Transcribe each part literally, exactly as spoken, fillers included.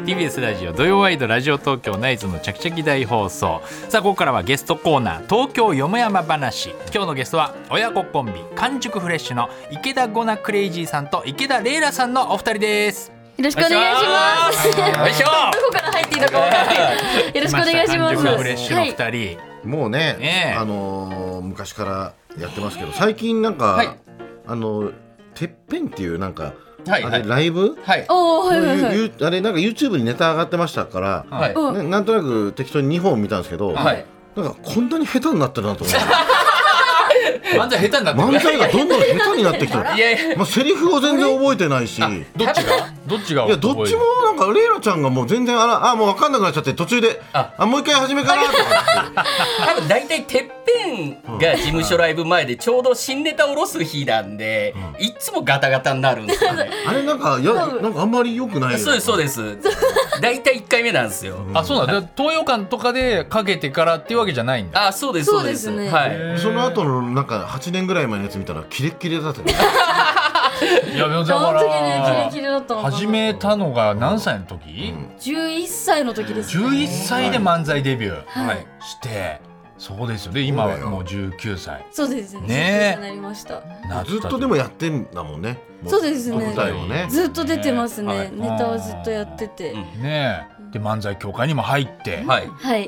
ティービーエス ラジオ土曜ワイドラジオ東京ナイツのチャキチャキ大放送。さあここからはゲストコーナー東京よもやま話。今日のゲストは親子コンビ完熟フレッシュの池田ゴナクレイジーさんと池田レイラさんのお二人です。 よろしくお願いします。 よいしょどこから入っていいのか分からない。よろしくお願いします。 完熟フレッシュの二人、はい、 もうね、ねあのー、昔からやってますけど最近なんか、はい、あのてっぺんっていうなんか、はい、あれライブ、はいはいはいはい、あれなんか YouTube にネタ上がってましたから、はいね、なんとなく適当ににほん見たんですけど、はい、なんかこんなに下手になってるなと思って漫才下手になってる漫才がどんどん下手になってきてるいやいや、まあ、セリフを全然覚えてないしどっちがどっちがいやどっちもなんかレイラちゃんがもう全然あらあもう分かんなくなっちゃって途中で あ, あもう一回始めかなとか多分大体てっぺんが事務所ライブ前でちょうど新ネタ下ろす日なんで、うん、いつもガタガタになるんですよねあれなんかやなんかあんまり良くないよそうですそうです大体いっかいめなんですよ、 うん、あそうなんだ東洋館とかでかけてからっていうわけじゃないんだあそうですそうですそうです、ねはい、 その後のなんかはちねんぐらい前のやつ見たらキレッキレだったねいやだからね、キレキレだったの始めたのが何歳の時、うん、 じゅういっさいの時ですね。 じゅういっさいで漫才デビュー、はい、してそうですよね今はもうじゅうきゅうさいそうですねねなりました。 ずっとでもやってんだもんね。 そうですね、 ねずっと出てますね、はい、ネタはずっとやってて、うん、 ねで漫才協会にも入って、はい、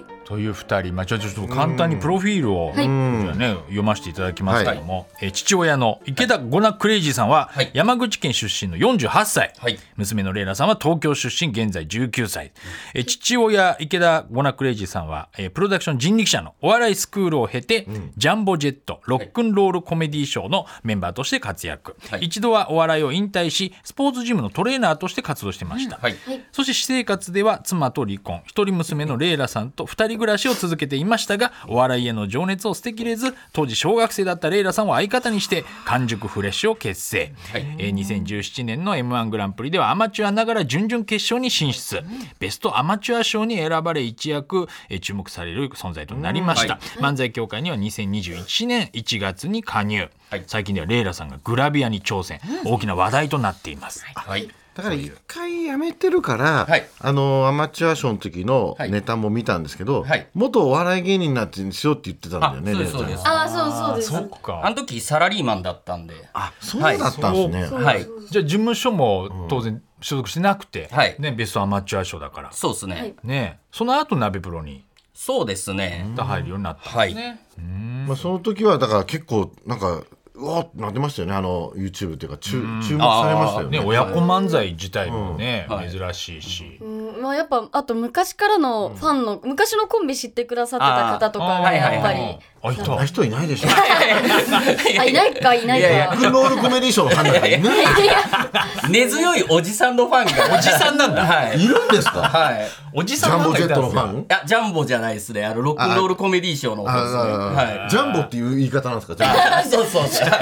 というふたり、まあ、ちょっと簡単にプロフィールを、ね、読ませていただきますけども、はい、え父親の池田ゴナクレイジーさんは山口県出身のよんじゅうはっさい、はい、娘のレイラさんは東京出身現在じゅうきゅうさい、え父親池田ゴナクレイジーさんはえプロダクション人力車のお笑いスクールを経て、うん、ジャンボジェットロックンロールコメディショーのメンバーとして活躍、はい、一度はお笑いを引退しスポーツジムのトレーナーとして活動してました、はい、そして私生活では妻と離婚一人娘のレイラさんと二人暮らしを続けていましたがお笑いへの情熱を捨てきれず当時小学生だったレイラさんを相方にして完熟フレッシュを結成、はいえー、にせんじゅうななねんの エムワン グランプリではアマチュアながら準々決勝に進出ベストアマチュア賞に選ばれ一躍、えー、注目される存在となりました、はい、漫才協会にはにせんにじゅういちねんいちがつに加入、はい、最近ではレイラさんがグラビアに挑戦大きな話題となっています、はいだから一回やめてるから、はい、あのアマチュアショーの時のネタも見たんですけど、はい、元お笑い芸人になってしようって言ってたんだよね。 そうですそうですあそうそうですそっかあの時サラリーマンだったんであそうだったんですね、 はい、じゃあ事務所も当然所属してなくて、はいね、ベストアマチュアショーだからそうですね、 ねその後鍋プロにそうですね入るようになったんですね、はいうんまあ、その時はだから結構なんかうわってなってましたよねあの YouTube っていうか注目されましたよね。 ね親子漫才自体もね、うん、珍しいし、 うんまあ、やっぱあと昔からのファンの、うん、昔のコンビ知ってくださってた方とかがやっぱりあいた人いないでしょあいないかいないかロックンロールコメディショーのファンなんかいない根強いおじさんのファンがおじさんなんだ、 はい、いるんですか、 はい、 おじさんジャンボジェットのファンいやジャンボじゃないですねあのロックンロールコメディショーの方ですね、 はい、ジャンボっていう言い方なんですかそうそうそう知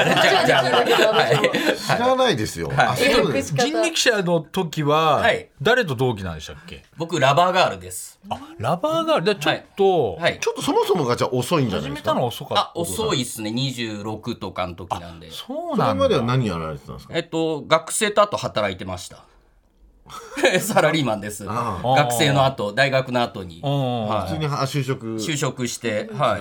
らないですよ、はい、 人力車の時は誰と同期なんでしたっけ。 僕ラバーガールです。 あラバーガールでちょっと、 はいはい、ちょっとそもそもがじゃあ遅いんじゃないですか。 始めたの遅かったあ遅いっすねにじゅうろくとかの時なんで。 そうなんだ。 それまでは何やられてたんですか。 えっと学生とあと働いてましたサラリーマンです。学生の後大学の後に、 はい、普通に就職就職してはい、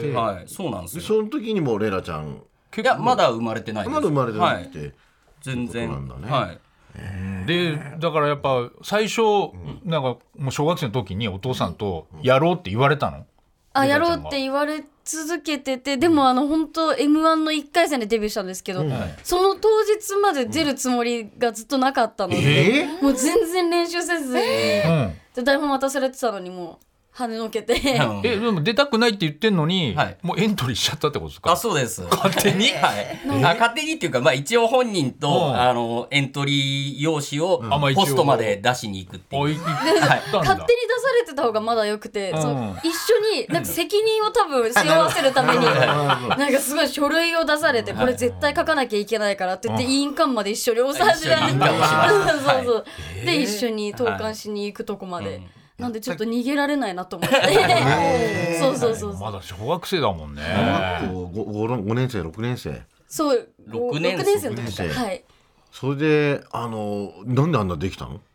はい、そうなんですよ。 その時にもレイラちゃんいやまだ生まれてないです。 まだ生まれてなくて、はい、 全然なんだね、はいでだからやっぱ最初、うん、なんかもう小学生の時にお父さんとやろうって言われたの、うん、 あやろうって言われ続けててでもあの本当 エムワン のいっかい戦でデビューしたんですけど、うん、その当日まで出るつもりがずっとなかったので、えー、もう全然練習せずに、えー、台本渡されてたのにもう跳ねのけてえでも出たくないって言ってんのに、はい、もうエントリーしちゃったってことですか。 あそうです勝手に、 はい、あ勝手にっていうか、まあ、一応本人と、うん、あのエントリー用紙をポストまで出しに行くっていう、うんはい、 勝手に出されてた方がまだよくて、うん、そう一緒になんか責任を多分背負わせるためになんかすごい書類を出されてこれ絶対書かなきゃいけないからって言って委員館まで一緒に大さじでそうそう、で一緒に投函しに行くとこまで、うんなんでちょっと逃げられないなと思ってそうそうそうそうまだ小学生だもんね。 ごねん生ろくねん生そうろくねん生の時からはい。 それであのなんであんなできたの。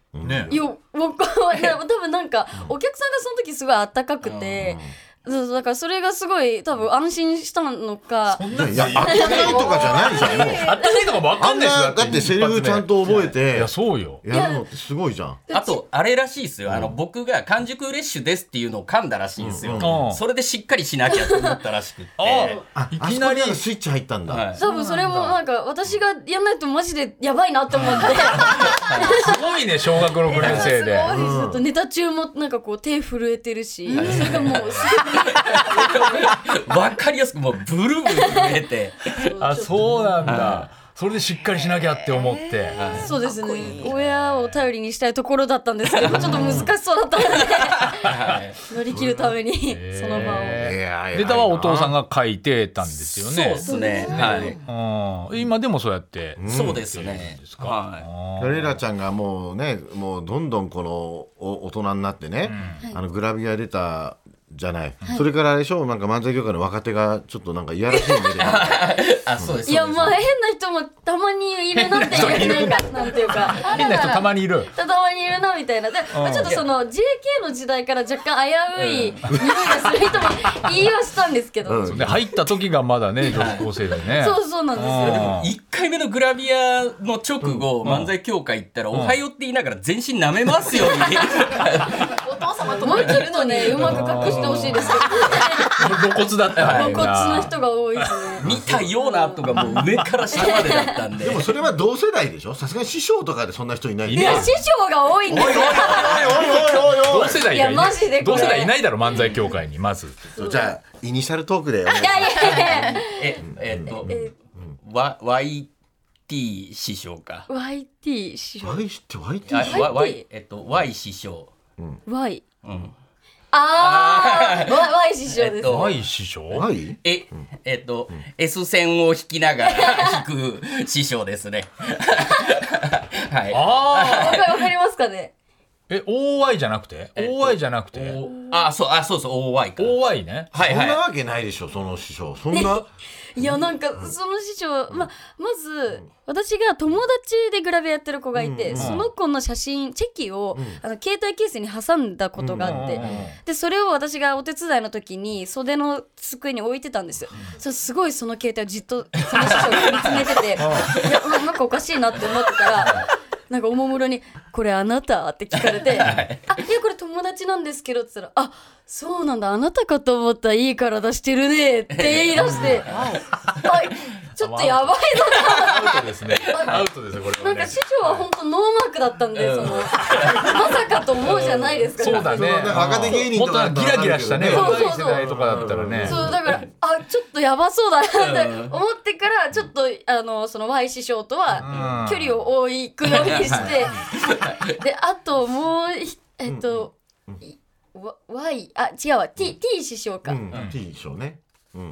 ね、いや僕は多分なんかお客さんがその時すごい温かくて、そうだからそれがすごい多分安心したのか。 そんないやあったかいとかじゃないじゃん。もうあったかいとかも分かんないですよ。 だってセリフちゃんと覚えていやそうよやるのってすごいじゃん。 あとあれらしいですよ、あの僕が完熟レッシュですっていうのを噛んだらしいんですよ、うん、それでしっかりしなきゃと思ったらしくってあいきなりスイッチ入ったんだ、 はい、多分それもなんか私がやんないとマジでやばいなって思ってすごいね小学ろくねん生で。 すごいです、うん、ネタ中もなんかこう手震えてるし、うん、それがもうすごいわかりやすくもうブルブル震えてあそうなんだ。それでしっかりしなきゃって思って、えー、そうですねいい親を頼りにしたいところだったんですけどちょっと難しそうだったので乗り切るためにその場を、 えー、ネタはお父さんが書いてたんですよね。 そうですね、 はい、うん、今でもそうやって、 うん、そうですね。 レイラちゃんがもうねもうどんどんこの大人になってね、うん、あのグラビア出たじゃない、はい、それからあれでしょなんか漫才協会の若手がちょっとなんかいやらしい目であそうです、 いやまあ変な人もたまにいるなっていうなんかなんていうか変な人たまにいるたまにいるなみたいなで、まあ、ちょっとその ジェーケー の時代から若干危うい匂いがする人も言いはしたんですけど、 うん、で入った時がまだね女子高生でねそうそうなんですよ。でもいっかいめのグラビアの直後、うん、漫才協会行ったら、うん、おはようって言いながら全身舐めますようにお父様ともうちょっとねうまく隠してほしいですけど露骨だった露骨な人が多いですね。 見たようなとかもう上から下までだったんででもそれは同世代でしょ。さすがに師匠とかでそんな人いない。 いや師匠が多いんですよ。 同世代がいない同世代いないだろ漫才協会にまず。 じゃあイニシャルトークでお願いします。いやいやいやええっと、えー、ワイティー 師匠かワイティー 師匠 Y って ワイティー Y えっと Y 師匠、 うん、Y うんああ Y 師匠です、ね、 Y 師匠 Y ええっと、うん、S 線を引きながら引く師匠ですねはいああわかりますかね。 え オーワイ じゃなくて、えっと、オーワイ じゃなくてあそうあそうそう オーワイ かオーワイ ね、 はいはい、そんなわけないでしょその師匠そんな、ね、 いやなんかその師匠、まあ、まず私が友達でグラビアやってる子がいて、うん、その子の写真チェキを、うん、あの携帯ケースに挟んだことがあって、うん、でそれを私がお手伝いの時に袖の机に置いてたんですよ、うん、そすごいその携帯をじっとその師匠が見つめてていやなんかおかしいなって思ってたらなんかおもむろにこれあなたって聞かれてあいやこれ友達なんですけどって言ったらあそうなんだあなたかと思ったらいい体してるねって言い出してあちょっとやばいぞアウトですねアウトですねこれはね。 なんか師匠は本当ノーマークだったんで、うん、そのまさかと思うじゃないですか。 そうだね若手芸人とかギラギラしたね若い世代とかだったらねそうだからあちょっとやばそうだなって思ってからちょっとあのその Y 師匠とは距離を置いくようにしてであともうえっと、うん、Y あ違うわ T, T 師匠か、うん、 T 師匠ねうん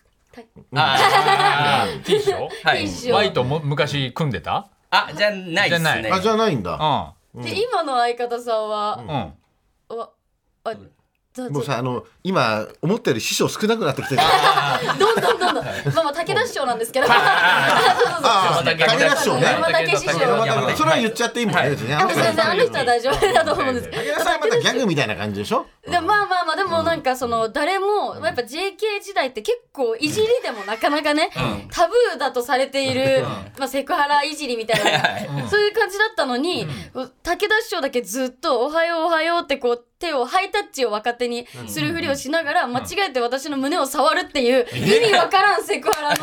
ああ T 師匠はい Y とも昔組んでたあじゃないですねあじゃないんだ、 うん、で今の相方さんは、うん、わあもうさあの今思ったより師匠少なくなってきてるどんどんどんどんまあまあ武田師匠なんですけど武田師匠ね山武師匠それは言っちゃっていいもんね。全然あの人は大丈夫だと思うんです。 武田さんはまたギャグみたいな感じでしょ。 でまあまあまあでもなんかその誰もやっぱ ジェーケー 時代って結構いじりでもなかなかねタブーだとされているまあセクハラいじりみたいなそういう感じだったのに武田師匠だけずっとおはようおはようってこう手をハイタッチを若手にするふりをしながら間違えて私の胸を触るっていう意味わからんセクハラ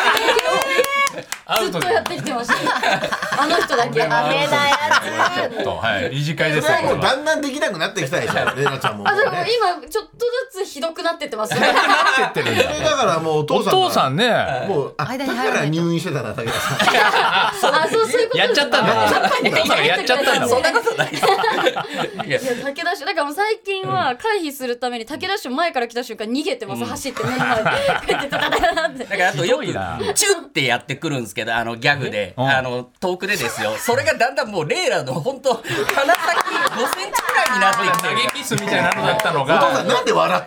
のずっとやってきてましたあの人だけダメなやつはい理事会ですよ。もうだんだんできなくなってきたでしょレイナちゃんも。 あでも今ちょっとずつひどくなってってますね。 なってってるんだ。 だからもうお父さんお父さんねもうあだから入院してたな武田さん。 あそうそういうことやっちゃったんだ。お父さんがやっちゃったんだ。 そんなことないです。 いや武田氏だからもう最近は回避するために武田氏前から来た瞬間逃げてます、うん、走って目の前でだからあとよくチュッてやってくるんですけどあのギャグであの遠くでですよそれがだんだんもうレイラの本当鼻先ごセンチくらいになってきて投げキスみたいなのだったのがお父さんなんで笑って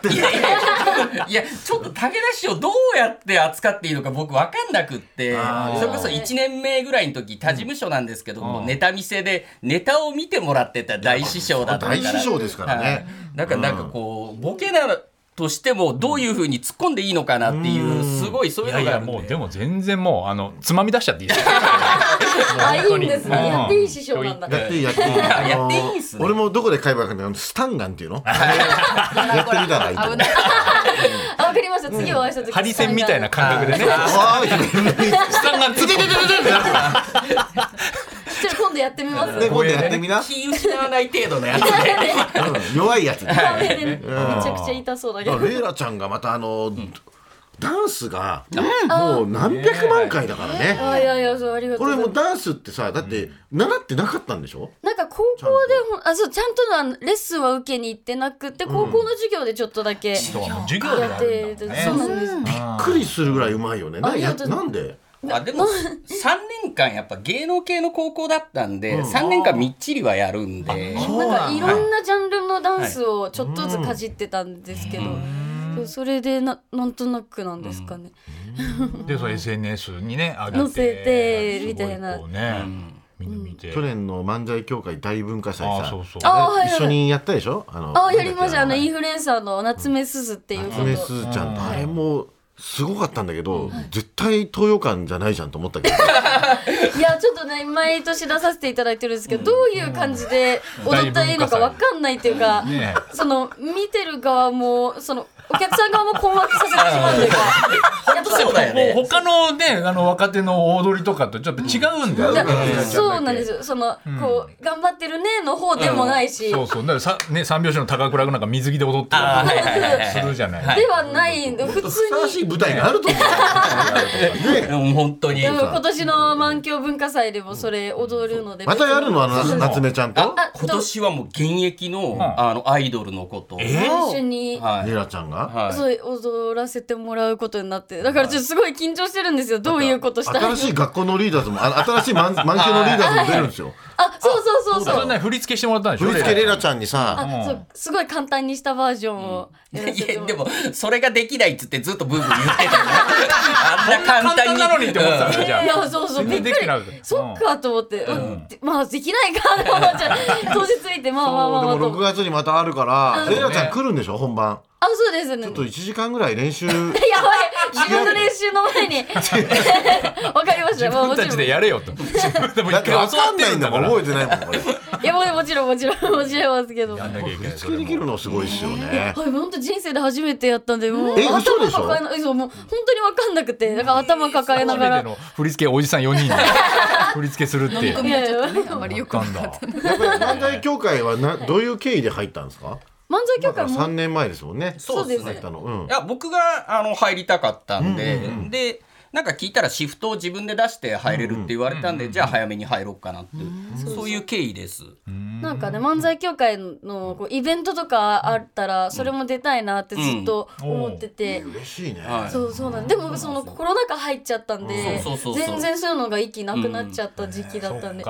ってんの。 いやいやいやちょっと武田師匠どうやって扱っていいのか僕分かんなくって、それこそいちねんめぐらいの時他事務所なんですけども、うん、ネタ見せでネタを見てもらってた大師匠だったから、 大師匠ですからね、 はい、なんかなんかこうボケなとしてもどういう風に突っ込んでいいのかなっていうすごいそういうのがあるんで、 いやいやもうでも全然もうあのつまみ出しちゃっていいですかあ、いいんですね、やっていい師匠なんだ。 やっていいやっていいやっていいっすね。 俺もどこで買えばいいかね、スタンガンっていうのやってみたらいいと思う。 あ、わかりました。次お会いした時ハリセンみたいな感覚でねスタンガンつけてててててちょっと今度やってみます。 今度やってみな。 気失わない程度のやつで弱いやつめちゃくちゃ痛そうだけど。 レイラちゃんがまたあのダンスがもう何百万回だからね。 あ、いやいや、そう、ありがとう。 これもダンスってさ、だって習ってなかったんでしょ。 なんか高校であ、そう、ちゃんとのレッスンは受けに行ってなくて、高校の授業でちょっとだけやって、 そうなんです。びっくりするぐらいうまいよね。なんで。 あでもさんねんかんやっぱ芸能系の高校だったんで、うん、さんねんかんみっちりはやるんで、 なんかいろんなジャンルのダンスをちょっとずつかじってたんですけど、はい、それで な, なんとなくなんですかね、 うん、でその エスエヌエス にね上げて載せてみたいな、 ね、みんな見て、 去年の漫才協会大文化祭さ、 あそうそうあ、はいはい、一緒にやったでしょ。あのあやりました。あのインフルエンサーの夏目すずっていうこと、 夏目すずちゃんと、あれもすごかったんだけど、はい、絶対東洋館じゃないじゃんと思ったけどいやちょっとね毎年出させていただいてるんですけど、どういう感じで踊ったらいいのか分かんないっていうか、ね、その見てる側もそのお客さん側も困惑させてしまうというかやっぱそうだよね。 他のねあの若手の踊りとかとちょっと違うんだよ、 うん、そうなんですよ。その、うん、こう頑張ってるねの方でもないし、 うん、そうそうだからさ、ね、三拍子の高倉君なんか水着で踊ってるするじゃない、 はい、ではない普通にふさわしい舞台があると思うね、本当に。 でも今年の満響文化祭でもそれ踊るので、 またやるのあの夏目ちゃんと。 今年はもう現役の、うん、あのアイドルのことを、 えー、一緒に、 はい、レラちゃんがはい、そう踊らせてもらうことになって、だからちょっとすごい緊張してるんですよ。どういうことしたら新しい学校のリーダーズも新しい満響のリーダーズも出るんですよ。 あ、そうそうそうそう。 それね振り付けしてもらったんでしょ。 振り付けレラちゃんにさ、 あ、そうすごい簡単にしたバージョンをやらせてもらって。 いやでもそれができないっつってずっとブーブー言ってたあんな簡単になのにって思ってたんですよ。じゃあいやそうそうびっくり。そっかと思って、うん、まあできないかと思っちゃ当日見てまあまあまあまあ。 でもろくがつにままたあるからレラちゃん来るんでしょ本番。 あ、そうですね。 ちょっといちじかんぐらい練習やばい自分の練習の前にわかりました。 自分たちでやれよと。自分でも一回教わってるんだから覚えてないもんこれ。 いやもうもちろんもちろんもちろんますけど。 やんなきゃいけない。振り付けできるのすごいっすよね。 はい、本当人生で初めてやったんでもうえ嘘でしょ。 抱えなそうもう本当にわかんなくてだから頭抱えながら。 の振り付けおじさんよにんで振り付けするって。いやいやあんまりよくわかんない。 やっぱり漫才協会はなどういう経緯で入ったんですか。 漫才協会もさんねんまえですもんね。 そうですね。 うん、 いや僕があの入りたかったんで、うんうんうん、でなんか聞いたらシフトを自分で出して入れるって言われたんで、うんうん、じゃあ早めに入ろうかなっていう、うん、そういう経緯です。 なんかね漫才協会のこうイベントとかあったらそれも出たいなってずっと思ってて、 うん、嬉しいね。 そうそうなんでもそのコロナ禍入っちゃったんで、うん、全然そういうのが息なくなっちゃった時期だったんで、うん、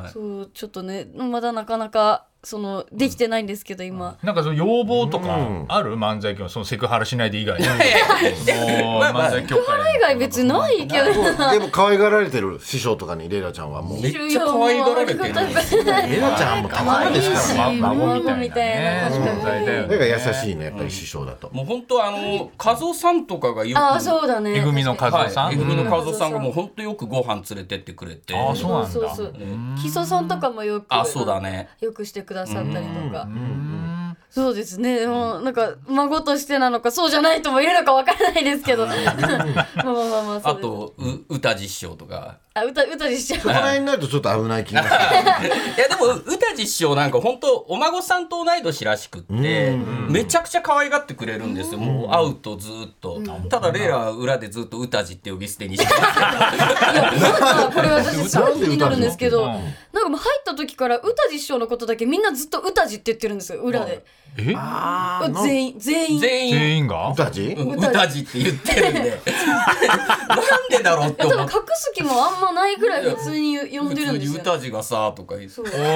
そうちょっとねまだなかなかそのできてないんですけど今なんかその要望とかある、うん、漫才協会そのセクハラしないで以外に漫才協会以外別にないけどでも可愛がられてる師匠とかにレイラちゃんはもうめっちゃ可愛がられてるレイラちゃんもたまらんですから孫みたいな存在だよね。だから優しいねやっぱり師匠だと、 うん、もう本当あの和夫さんとかがよくあそうだねえぐみの和夫さん、 はい、えぐみの和夫さんがもう本当よくご飯連れてってくれてあそうなんだそうそう木曽さんとかもよくあそうだねよくしてくださったりとかうん、そうですね。でもなんか孫としてなのかそうじゃないとも言えるのかわからないですけどまあまあまあまああとう歌実証とかあ歌歌実証この辺になるとちょっと危ない気がするいやでも歌実証なんか本当お孫さんと同い年らしくってめちゃくちゃ可愛がってくれるんですよ。もう会うとずっとただレイラは裏でずっと歌実って呼び捨てにしてますいやなんかこれ私すごい気になるんですけどなんかもう入った時から歌実証のことだけみんなずっと歌実って言ってるんですよ裏で。 えあ全員全員全員全員が歌地歌地って言ってるんでなんでだろうって思って隠す気もあんもないぐらい普通に呼んでるんですよ。 普通に歌地がさとか言って。 それそれ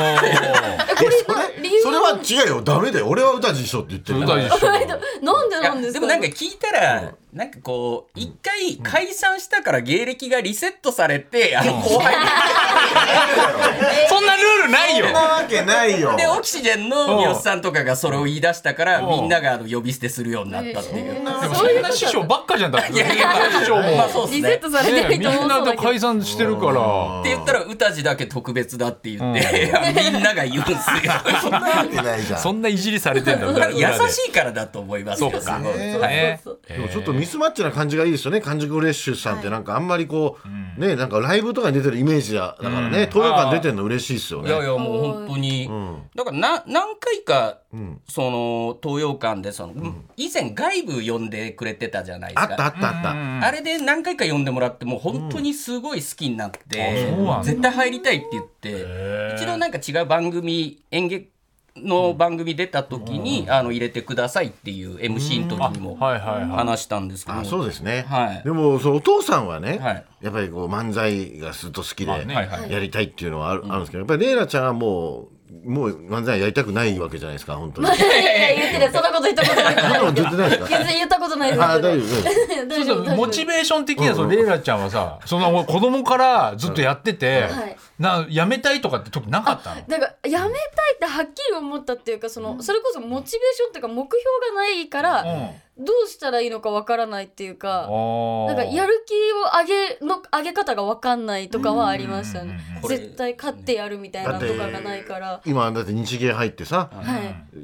は違うよ、ダメだよ。俺は歌地師匠って言ってる。 歌地師匠なんでなんですか。 でもなんか聞いたらなんかこう一回解散したから芸歴がリセットされて、あの後輩にそんなルールないよ。 そんなわけないよ。 でオキシジェンの三好さんとかがそれを言い出したからみんながあの呼び捨てするようになったっていう。 でもそんな師匠ばっかじゃんだって。 いやいや師匠も、まあそうですね、 リセットされてる人もみんなと解散してるからって言ったら歌地だけ特別だって言ってみんなが言うんすよ。 そんなわけないじゃん。 そんないじりされてんだ。 優しいからだと思いますよ。 そうか。 でもちょっとミスマッチな感じがいいですよね。完熟フレッシュさんってなんかあんまりこうね、なんかライブとかに出てるイメージだからね、東洋館出てるの嬉しいですよね。 いやいやもう本当に、だからな何回かその東洋館でその以前外部呼んでくれてたじゃないですか。 あったあったあった。 あれで何回か呼んでもらってもう本当にすごい好きになって絶対入りたいって言って一度なんか違う番組演劇の番組出た時に、うん、あの入れてくださいっていう エムシー の時にも話したんですけど、 あ、そうですね、 はい、 でもそのお父さんはね、はい、やっぱりこう漫才がずっと好きでやりたいっていうのはある、あるんですけど、やっぱりレイラちゃんはもうもう漫才やりたくないわけじゃないですか、本当に。いやいや言ってない、そんなこと言ったことない。そんなこと言ってないですか。言ったことないです。 あ、大丈夫です。ちょっとモチベーション的にはそのレイラちゃんはさ、その子供からずっとやってて、なやめたいとかって時なかったの？ だからやめたいってはっきり思ったっていうか、そのそれこそモチベーションっていうか目標がないから。どうしたらいいのかわからないっていうか、なんかやる気を上げの上げ方がわかんないとかはありましたね。絶対勝ってやるみたいなとかがないから。 今だって日芸入ってさ、はい、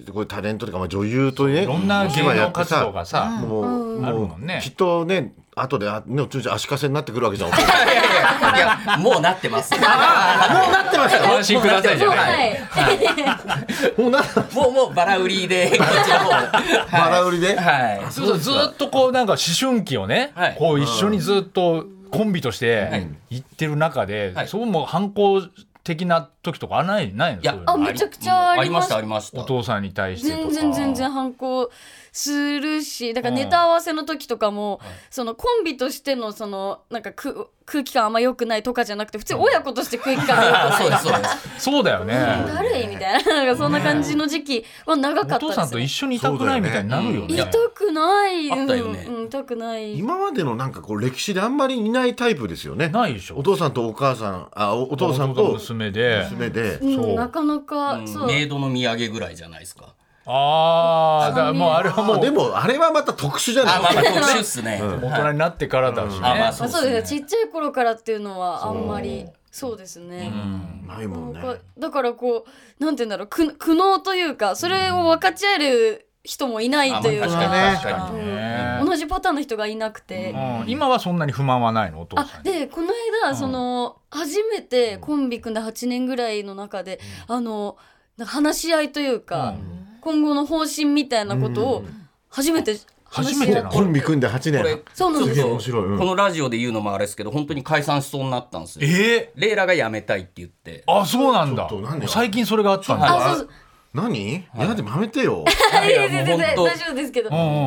これタレントとかまあ女優とね、いろんな芸能活動がさ、もうあるもんね。 きっとね。後でね、おちゅうちゃん足かせになってくるわけじゃん。いやいやいや、もうなってます。もうなってますよ。 安心くださいじゃない。 もうな、 もうもうバラ売りでこっちの方。 バラ売りで。 はい。そうずっとこうなんか思春期をね、こう一緒にずっとコンビとして行ってる中で、そうも反抗的な時とかないないの？ いや、あ、めちゃくちゃありました。 ありました。 お父さんに対してとか。 全然全然反抗するし、だからネタ合わせの時とかも、うん、そのコンビとしてのそのなんかく空気感あんま良くないとかじゃなくて、普通に親子として空気感が良くない。そうですそうです。 そうだよね。 誰みたいな、なんかそんな感じの時期は長かったですね。 お父さんと一緒にいたくないみたいになるよね。 いたくない。 あったよね。 うん、いたくない。 今までのなんかこう歴史であんまりいないタイプですよね。 ないでしょ。 お父さんとお母さん、あ、お父さんと娘で、 娘で、 うん、なかなか、 うん、そうメイドの土産ぐらいじゃないですか。 ああ、だからもうあれはもうでもあれはまた特殊じゃない。 あ、まあまあ特殊っすね。 大人になってからだしね。 あ、まあそうですね。ちっちゃい頃からっていうのはあんまりそうですね。 ないもんね。 だからこうなんて言うんだろう、苦苦悩というか、それを分かち合える人もいないというか、同じパターンの人がいなくて、 今はそんなに不満はないの？お父さん。 あ、でこの間その初めてコンビ組んではちねんぐらいの中で、あの話し合いというか。今後の方針みたいなことを初めて初めてコンビ組んではちねん。 そうなんですよ。 面白い、うん、 このラジオで言うのもあれですけど、本当に解散しそうになったんですよ。 えー、 レイラが辞めたいって言って。 あ、そうなんだ。最近それがあったんだ。 あ、そう何？いやでもやめてよ。 いやいや全然大丈夫ですけど。 うんうんうん。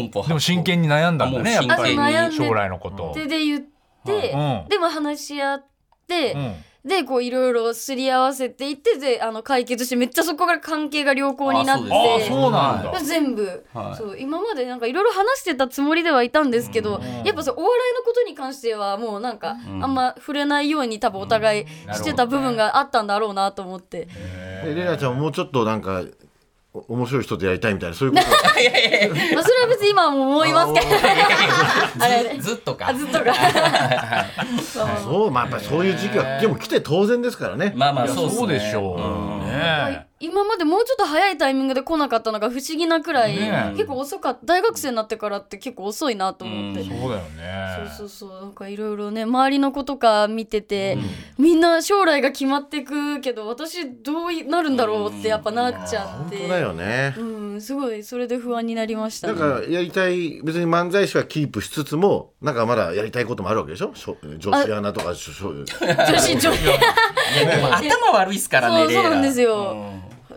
でも真剣に悩んだんだね、やっぱり将来のこと。 でで言って、うん、でも話し合って、うん、でこういろいろすり合わせていってであの解決して、めっちゃそこから関係が良好になって、 あ、そうなんだ。 全部、はい、そう今までなんかいろいろ話してたつもりではいたんですけど、うん、やっぱそうお笑いのことに関してはもうなんか、うん、あんま触れないように多分お互いしてた部分があったんだろうなと思って、 うん、レイラちゃんもうちょっとなんか面白い人とやりたいみたいな、そういうこと。 いやいやいや、まあそれは別に今も思いますけど、 あれずっとかずっとかそう、まあやっぱりそういう時期はでも来て当然ですからね。 まあまあそうそうでしょう、うんね、 今までもうちょっと早いタイミングで来なかったのが不思議なくらい、ね、結構遅かった。大学生になってからって結構遅いなと思って、 うん、そうだよね。 そうそうそう、なんかいろいろね周りの子とか見てて、うん、みんな将来が決まってくけど私どうなるんだろうってやっぱなっちゃって、 本当だよね、 うん、すごいそれで不安になりましたね。 だからやりたい、別に漫才師はキープしつつもなんかまだやりたいこともあるわけでしょ。女子アナとか女子女子頭悪いっすからね。 そう、そうなんですよ、うん、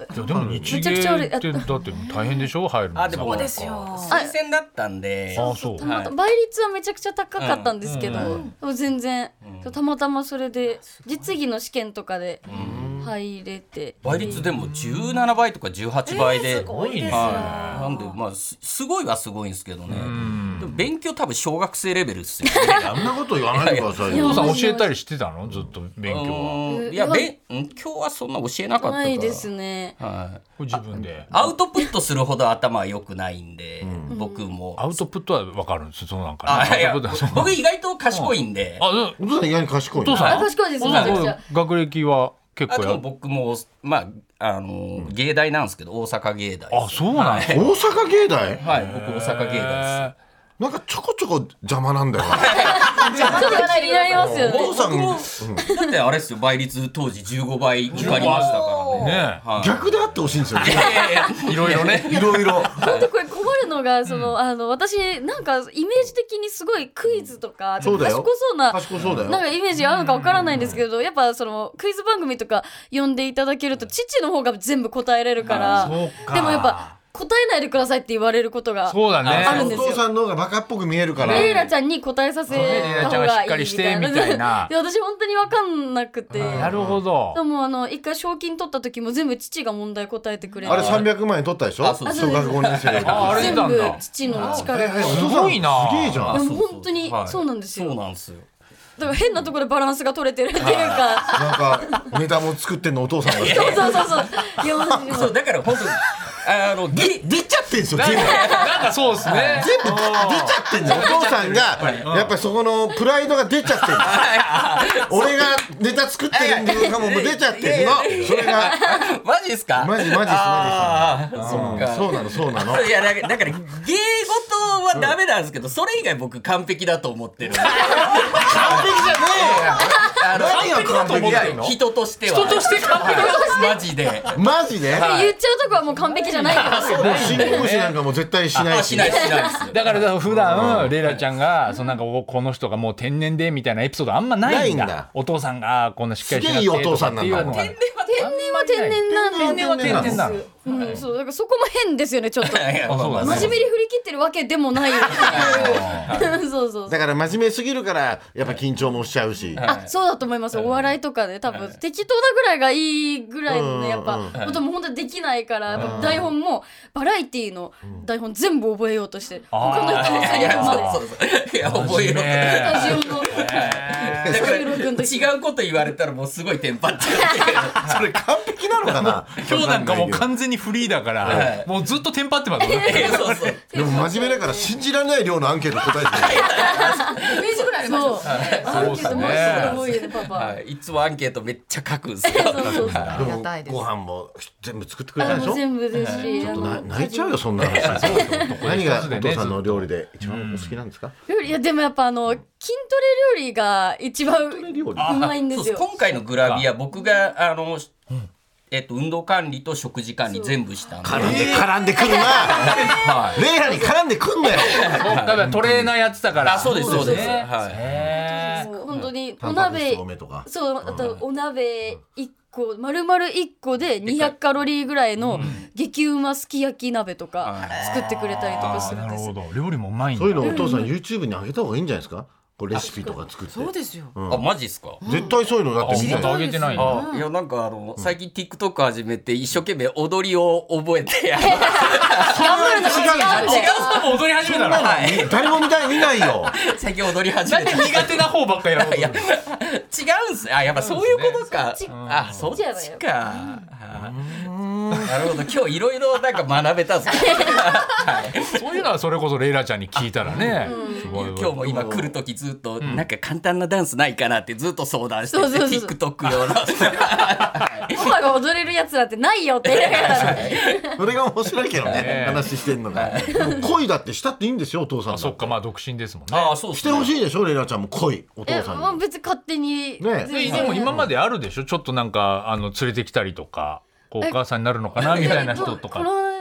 いやでも日芸ってだって大変でしょ入るの。 あでもですよ。推薦だったんで。 あそう。 倍率はめちゃくちゃ高かったんですけど、全然たまたまそれで実技の試験とかで入れて。 倍率でもじゅうななばいとかじゅうはちばいで。 すごいですよ。 なんでまあすごいはすごいんですけどね。でも勉強多分小学生レベルですよ。 あんなこと言わないでくださいよ。 お父さん教えたりしてたのずっと勉強は。 いや勉強はそんな教えなかったから。 ないですね。 はい。 自分でアウトプットするほど頭は良くないんで、僕もアウトプットは分かるんですよ。そうなんか僕意外と賢いんで。 あ、お父さん意外に賢い。 お父さん賢いです。めちゃくちゃ。 学歴は結構や。 僕もまああの芸大なんですけど大阪芸大。 あ、そうなん。大阪芸大。 はい、僕大阪芸大です。 なんかちょこちょこ邪魔なんだよな。 ちょっと気になりますよね。 お父さんもだってあれですよ、倍率当時じゅうごばい受かりましたからね。 逆であってほしいんですよ。 いろいろね、 いろいろ。 本当これ困るのがそのあの私なんかイメージ的にすごいクイズとか賢そうななんかイメージあるのかわからないんですけど、やっぱそのクイズ番組とか呼んでいただけると父の方が全部答えれるから、でもやっぱ答えないでくださいって言われることがあるんですよ。 お父さんの方がバカっぽく見えるから。 レイラちゃんに答えさせた方がいいみたいな。で私本当に分かんなくて。 なるほど。 でもあの一回賞金取った時も全部父が問題答えてくれて。 あれさんびゃくまんえん取ったでしょ。小学ごねん生で。 全部父の力で。 すごいな。すげえじゃん。 でも本当にそうなんですよ。 そうなんですよ。 だから変なところでバランスが取れてるっていうか。 なんかネタも作ってんのお父さんが。 そうそうそうそう。 そうだから本当に。あの出ちゃってんすよ。全部なんかそうですね。 全部出ちゃってんじゃん。お父さんがやっぱりそこのプライドが出ちゃってる。俺がネタ作ってるんだけどもう出ちゃってるの。それがマジですか。 マジマジですマジです。そうなのそうなの。 いやだから芸事はダメなんですけど、それ以外僕完璧だと思ってる。完璧じゃねえよ。 何が完璧だよ。人としては。 人として完璧。 マジで。 マジで。 言っちゃうとこはもう完璧じゃないから。 もう信号無視なんかも絶対しないし。しないしないです。 だから普段レイラちゃんがそのなんかこの人がもう天然でみたいなエピソードあんまないんだ。お父さんがこんなしっかりしなくてお父さんなんだ。 天然は天然なんで。 天然は天然なの。 うん、そうだからそこも変ですよねちょっと。真面目に振り切ってるわけでもない。そうそう。 だから真面目すぎるからやっぱ緊張もしちゃうし。 あ、そうだと思います。お笑いとかで多分適当なぐらいがいいぐらいのねやっぱことも本当にできないから台本もバラエティの台本全部覚えようとして他の人のセリフまで。 いや覚えろ。 スタジオの。 違うこと言われたらもうすごいテンパっちゃう。それ完璧なのかな。 今日なんかもう完全にフリーだから、はい、もうずっとテンパってますね。 そうそう。 でも真面目だから信じられない量のアンケート答えてる。イメージぐらいあります。アンケートもすごいよねパパ、 はい。いつもアンケートめっちゃ書くんですよ。 でもご飯も全部作ってくれたでしょ。 全部ですし、 ちょっと泣いちゃうよそんな話。何がお父さんの料理で一番お好きなんですか。 料理いやでもやっぱあの筋トレ料理が一番うまいんですよ。 今回のグラビア僕があの。えっと、運動管理と食事管理全部したんで絡んで絡んでくるな、はい、レイラに絡んでくんなよ。 だからトレーナーやってたから。 あ、そうですそうです、 はい、本当にお鍋そうあとお鍋いっこ丸々いっこでにひゃくカロリーぐらいの激うますき焼き鍋とか作ってくれたりとかするんです。 なるほど、料理もうまいんだ。 そういうのお父さん YouTube に上げた方がいいんじゃないですか。これレシピとか作って。 そうですよ、 うん、あマジですか。 絶対そういうのだって見たい。 あげてないあいやなんかあの最近 TikTok 始めて一生懸命踊りを覚えて頑張るの違う違う踊り始めたの。 誰も見たい見ないよ。 最近踊り始めた。 苦手な方ばっかりやる。 いや違うんす。あやっぱそういうことか。あそっちか。なるほど今日いろいろなんか学べたぞ。 そういうのはそれこそレイラちゃんに聞いたらね。 今日も今来る時ずっとなんか簡単なダンスないかなってずっと相談してて TikTok 用のパパが踊れるやつだってないよって言いながらそれが面白いけどね話してんのが。恋だってしたっていいんですよお父さん。 そっかまあ独身ですもんね。 あそうしてほしいでしょレイラちゃんも恋お父さんに。 え別に勝手にね。でも今まであるでしょちょっとなんかあの連れてきたりとかお母さんになるのかなみたいな人とか。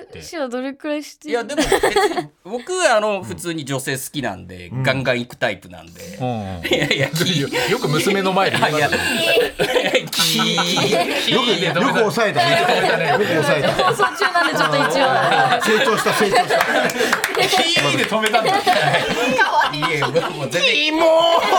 ってシはどれくらい知ってる？ いやでも別に僕はあの普通に女性好きなんで、うん、ガンガン行くタイプなんで、うん、いやいやよく娘の前で言いますよ。 よくよく抑えたね。よく抑えた。 放送中なんでちょっと一応成長した成長した。 キーで止めたんだ。 かわいい。 もう全然もう。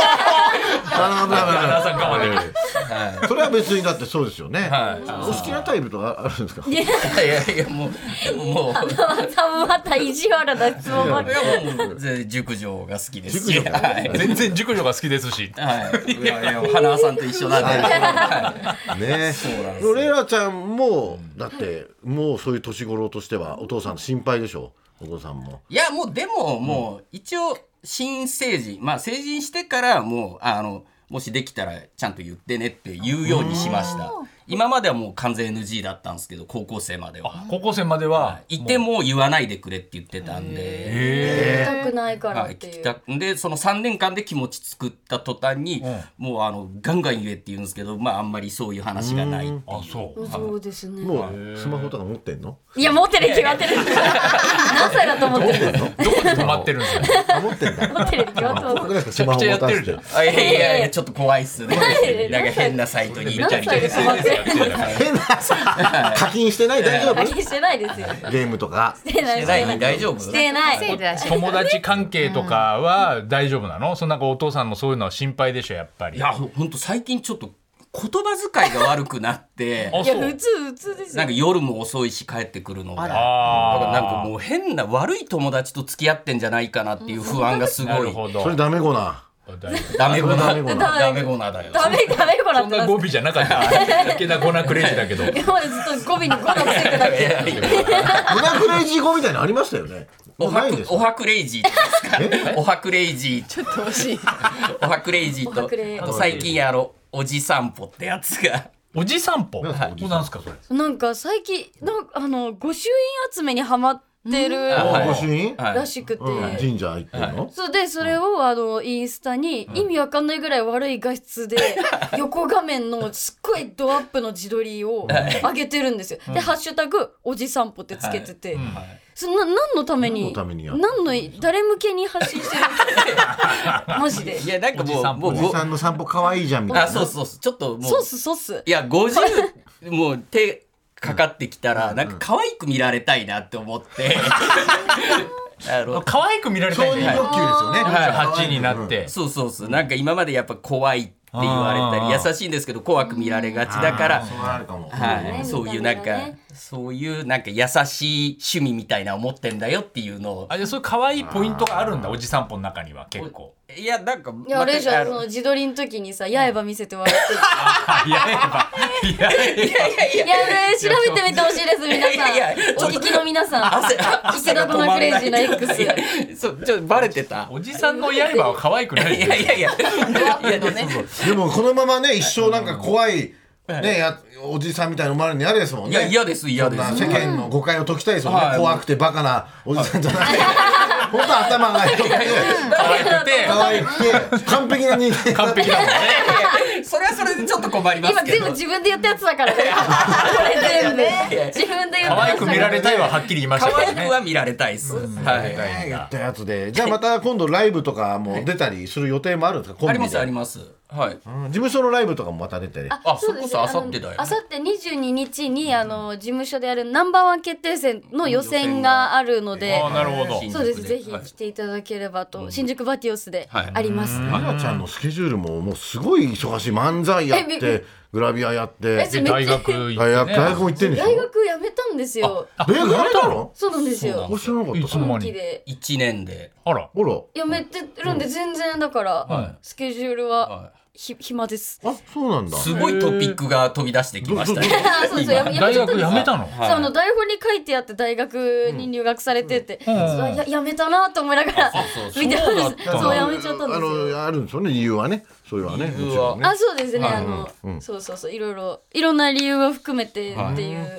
それは別にだってそうですよね。お好きなタイプとかあるんですか？ いやいやいやもうもう多分また意地悪な質問ばっかり。 もう熟女が好きですし、 全然熟女が好きですし、 いやいや花さんと一緒なんでね。レイラちゃんもだってもうそういう年頃としてはお父さん心配でしょ。お父さんも。 いやもうでももう一応新成人、まあ成人してからもうあのもしできたらちゃんと言ってねって言うようにしました。今まではもう完全 エヌジー だったんですけど、高校生までは。 高校生までは、 いても言わないでくれって言ってたんで、聞きたくないからっていう。 はい、聞きたでそのさんねんかんで気持ち作った途端に、うん、もうあのガンガン言えって言うんですけど、まああんまりそういう話がないっていう。 あ、そう。 そうですね。 もうスマホとか持ってんの？ いや持ってる決まってる。何歳だと思ってるの？ どこで止まってるんですか？ 持ってんだ。 持ってる決まってます。 めちゃくちゃやってるじゃん。 あ、いやいやいやちょっと怖いっすね。なんか変なサイトに行ったりとか。 課金してない大丈夫？ 課金してないですよ。 ゲームとかしてない大丈夫？ してない。 友達関係とかは大丈夫なの？そんなんかお父さんのそういうのは心配でしょやっぱり。 いや本当最近ちょっと言葉遣いが悪くなっていや普通普通ですよ。 なんか夜も遅いし帰ってくるのが、だからなんかもう変な悪い友達と付き合ってんじゃないかなっていう不安がすごい。 それダメゴナ。 ダメゴナ、ダメゴナ、ダメゴナだよ。 ダメダメゴナ。 そんな語尾じゃなかった。池田ゴナクレイジーだけど。 今までずっと語尾にゴナついてたって。 ゴナクレイジー語みたいなのありましたよね。 おはくおはクレイジーですか？おはクレイジー。ちょっと惜しい。おはクレイジーとあと最近あのおじ散歩ってやつが。 おじ散歩？なんですかそれ？ なんか最近なんかあの御朱印集めにハマっててる御朱印らしくて、 神社行ってるの？ そうでそれをあのインスタに意味わかんないぐらい悪い画質で横画面のすっごいドアップの自撮りを上げてるんですよ。でハッシュタグおじ散歩ってつけてて、その何のために何の誰向けに発信してるんですか？マジで。 いやなんかもうもうおじさんの散歩可愛いじゃんみたいな。 あそうそうちょっともうそうっすそうっす。 いやごじゅうもう手かかってきたら、うん、なんか可愛く見られたいなって思って可愛く見られたい承認欲求ですよね。 はちになって、 うん、そうそうそうなんか今までやっぱ怖いって言われたり優しいんですけど怖く見られがちだから、はい、そういうなんかそういうなんか優しい趣味みたいな思ってんだよっていうのをあじゃあそういう可愛いポイントがあるんだおじ散歩の中には結構。 いやなんかいやあれじゃんその自撮りの時にさ刃見せて笑ってる。 刃いやいやいやいや調べてみてほしいです皆さん。お聞きの皆さん。池田ゴナクレイジーな X。 そうちょっとバレてた。 おじさんの刃は可愛くない。 いやいやいや。 でもこのままね一生なんか怖い。ねやおじさんみたいな思われるの嫌ですもんね。 いや嫌です嫌です。 世間の誤解を解きたいですもんね。怖くてバカなおじさんじゃない。本当頭が良くて可愛くて可愛くて完璧な人間。 完璧だもんね。 それはそれでちょっと困りますけど。 今全部自分で言ったやつだからね。これ全部自分で言った。 可愛く見られたいははっきり言いましたけどね。可愛くは見られたいです。はい。 言ったやつで。じゃあまた今度ライブとかも出たりする予定もあるんですか？ ありますあります。はい、 事務所のライブとかもまた出て、 あ、それこそあさってだよ、ね、 あさってにじゅうににちにあの事務所でやるナンバーワン決定戦の予選があるので、 あ、なるほど、 そうです、ぜひ来ていただければと、はい、新宿バティオスであります。 まなちゃんのスケジュールももうすごい忙しい。漫才やってグラビアやって大学行って、ね、 大学も行ってんでしょ。 大学辞めたんですよ。 大学辞めたの？ そうなんですよ。 知らなかった。 今期でいちねんであらあら辞めてるんで全然だから、はい、スケジュールは、はいひ暇です。 あ、そうなんだ。 すごいトピックが飛び出してきましたね。 そうそう、やめ大学やめたの？ そう、あの台本に書いてあって大学に入学されてて、うん、や, やめたなと思いながら見てます。そうやめちゃったんですよ。 あのあるんですよね、理由はね。そういうはね。 理由はね。あ、そうですね。あの、うん、そうそうそう、いろいろいろんな理由を含めてっていう。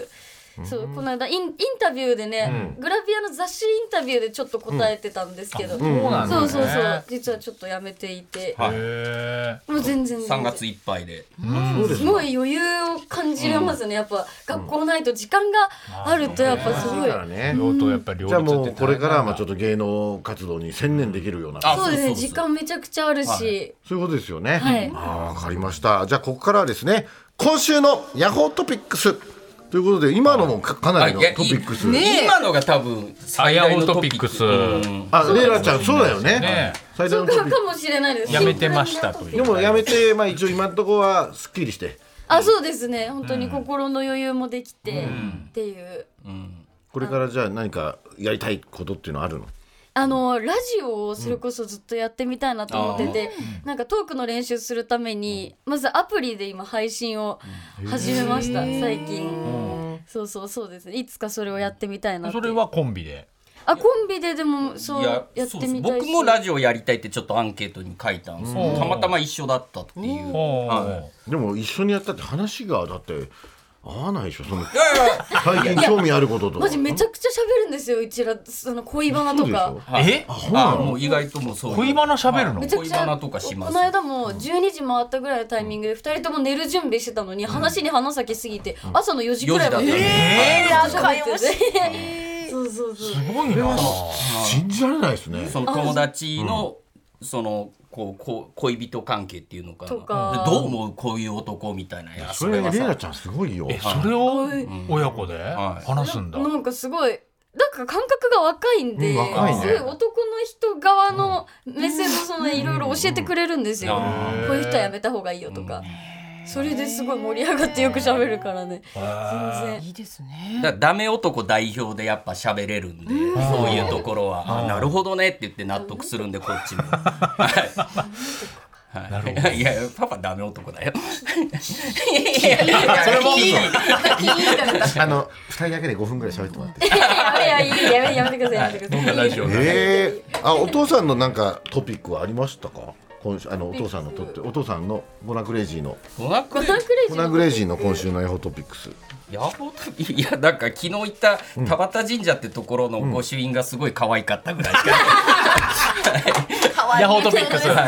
そうこの間イン、インタビューでね、うん、グラビアの雑誌インタビューでちょっと答えてたんですけど、うん、そうそうそう実はちょっとやめていて、はい、もう全然全然さんがついっぱいで、 うん、すごい余裕を感じれますね、やっぱ学校ないと時間があるとやっぱすごい、うんね、じゃあもうこれからはまあちょっと芸能活動に専念できるような、 そうですね、時間めちゃくちゃあるし、はい、 そういうことですよね、 はい、 あ、分かりました。じゃあここからはですね、今週のヤホートピックスということで、今のも か, かなりのトピックス、 ね、今のが多分最大のトピックス、 あ、レイラちゃんそうだよね、 ね、最大のトピックスかもしれないです。 やめてましたという。 でもやめて、まあ、一応今のところはすっきりして、 あ、そうですね、本当に心の余裕もできて、うん、っていう、うん、 これからじゃあ何かやりたいことっていうのはあるの？ あのラジオをそれこそずっとやってみたいなと思ってて、うん、なんかトークの練習するためにまずアプリで今配信を始めました、最近、うん、そうそうそうですね、いつかそれをやってみたいなって。 それはコンビで？ あ、コンビででもそうやってみたいし、 僕もラジオやりたいってちょっとアンケートに書いたんですけど、たまたま一緒だったっていう、 はい、でも一緒にやったって話がだって合わないでしょ、その最近興味あることとか。 マジめちゃくちゃ喋るんですよ、うちら、その恋バナとか。 え、 あ、もう意外ともそう恋バナ喋るの？ 恋バナとかします。 この間もじゅうにじ回ったぐらいのタイミングでふたりとも寝る準備してたのに、話に花咲きすぎて朝のよじくらいまでえー喋ってて、そうそうそう、 すごいな、 信じられないですね。 その友達のそのこうこう恋人関係っていうのかな、どう思うこういう男みたいなやつ。 それレイラちゃんすごいよ。 え、それを親子で話すんだ。 な, なんかすごいなんか感覚が若いんで、うん、若いね、すごい男の人側の目線のそのいろいろ教えてくれるんですよ、うん、こういう人はやめた方がいいよとか、うん、それですごい盛り上がってよく喋るからね、全然いいですね。 だダメ男代表でやっぱ喋れるんで、うん、そういうところは、あ、なるほどねって言って納得するんで、こっちもはい、なるほど。いやパパダメ男だよ。いやいやそれもあのふたりだけでごふんぐらい喋ってもらって。 やめやめやめやめてください。やめてください。 えー、あ、お父さんのなんかトピックはありましたか？今週あのお父さんのとってお父さんのゴナクレイジーのゴナクレイジーの今週のヤホートピックス。 ヤホートピック、いやなんか昨日行った田畑神社ってところの御朱印がすごい可愛かったぐらいしか。 ヤホートピックス、はい、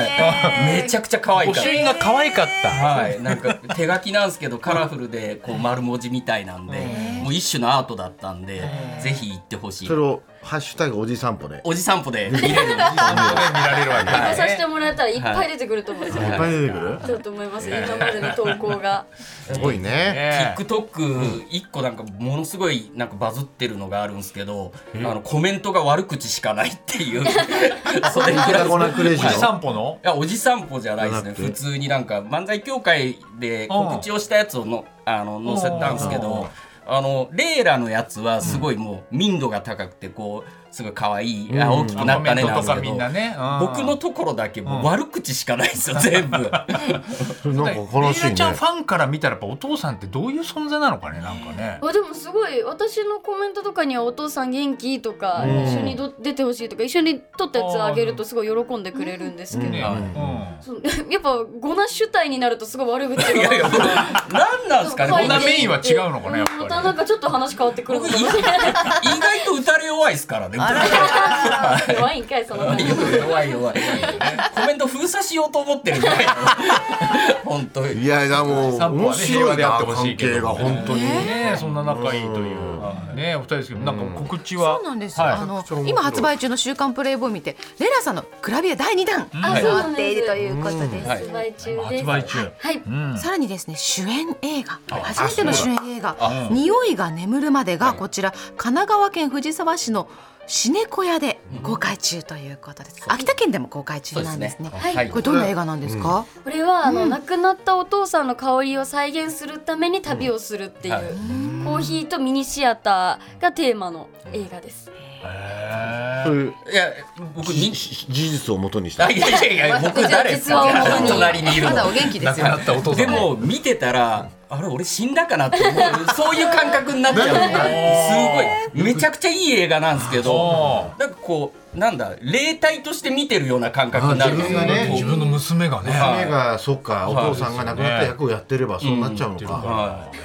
めちゃくちゃ可愛かった。 御朱印が可愛かった。 はい、なんか手書きなんですけどカラフルでこう丸文字みたいなんで、もう一種のアートだったんで、ぜひ行ってほしい。 それをハッシュタグおじ散歩でおじ散歩で見れる見られるわけですね。させてもらったらいっぱい出てくると思います。 いっぱい出てくるだと思います。今までの投稿がすごいね。 TikTok 一個なんかものすごいなんかバズってるのがあるんですけど、あのコメントが悪口しかないっていう。 それぐらいゴナクレイジーおじ散歩の？ いやおじ散歩じゃないですね。普通になんか漫才協会で告知をしたやつをのあの載せたんですけど、あのレイラのやつはすごいもう民度が高くてこうすごい可愛い、うん、大きくなったねなんですけど、ね、僕のところだけもう悪口しかないですよ、うん、全部。なんか悲しいね。 レイラちゃんファンから見たらやっぱお父さんってどういう存在なのかね、なんかね。 あでもすごい私のコメントとかにはお父さん元気とか、うん、一緒にど出てほしいとか一緒に撮ったやつあげるとすごい喜んでくれるんですけど、うんうん、やっぱゴナ主体になるとすごい悪口が。いやいや何なんですかね。 ゴナメインは違うのかね、やっぱり。 またなんかちょっと話変わってくるのかもしれない。 意外と打たれ弱いですからね。 弱いんかいその弱い弱いコメント封鎖しようと思ってるぐらい本当に。 いやいやもう面白いな関係が本当にね、そんな仲いいというねお二人ですけど、なんか告知はそうなんですよ、あの今発売中の週刊プレイボーイ見てレイラさんのグラビアだいにだん待っているということです。 発売中です。 発売中。 はい。 さらにですね、主演映画初めての主演映画匂いが眠るまでがこちら神奈川県藤沢市のシネコヤで公開中ということです。秋田県でも公開中なんですね。はい、これどんな映画なんですか？ これはあの、うん、亡くなったお父さんの香りを再現するために旅をするっていう、うん、コーヒーとミニシアターがテーマの映画です。 へー。いや僕に事実を元にした。 いやいやいや僕誰ですか？隣にいるの。 まだお元気ですよ。 亡くなったお父さん。でも見てたら。あれ俺死んだかなって思うそういう感覚になっちゃう。すごいめちゃくちゃいい映画なんですけど、なんかこうなんだ霊体として見てるような感覚になるんですよね。 自分の娘がね、 娘がそっかお父さんが亡くなった役をやってればそうなっちゃうのか。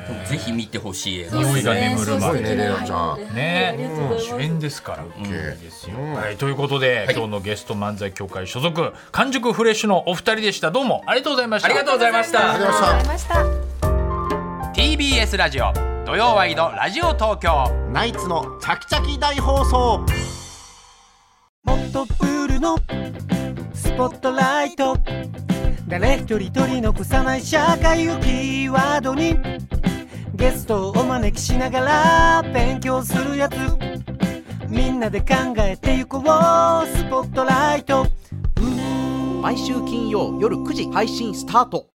ぜひ見てほしい映画。 匂いが眠るまでね、レイラちゃんね、主演ですから。はい、ということで今日のゲスト漫才協会所属完熟フレッシュのお二人でした。どうもありがとうございました。 ありがとうございました。 ありがとうございました。 ティービーエス ラジオ土曜ワイドラジオ東京ナイツのチャキチャキ大放送。 ホットプールのスポットライト、誰一人取り残さない社会をキーワードにゲストをお招きしながら勉強するやつ、みんなで考えてゆこうスポットライト。 毎週金曜夜くじ配信スタート。